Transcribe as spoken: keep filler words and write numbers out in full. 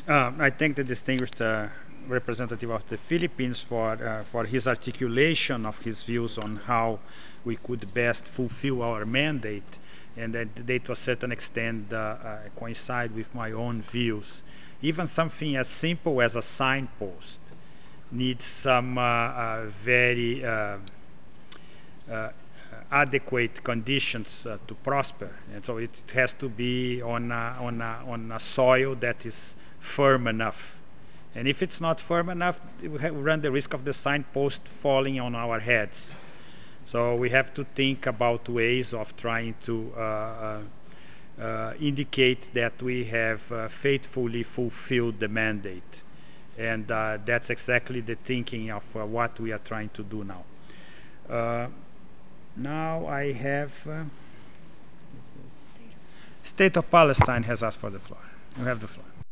Um, I thank the distinguished uh, representative of the Philippines for, uh, for his articulation of his views on how we could best fulfill our mandate, and that they, to a certain extent, uh, uh, coincide with my own views. Even something as simple as a signpost needs some uh, uh, very uh, uh, adequate conditions uh, to prosper, and so it has to be on a, on a, on a soil that is firm enough. And if it's not firm enough, we run the risk of the signpost falling on our heads. So we have to think about ways of trying to uh, uh, uh, indicate that we have uh, faithfully fulfilled the mandate. And uh, that's exactly the thinking of uh, what we are trying to do now. Uh, now I have uh, State of Palestine has asked for the floor. You have the floor.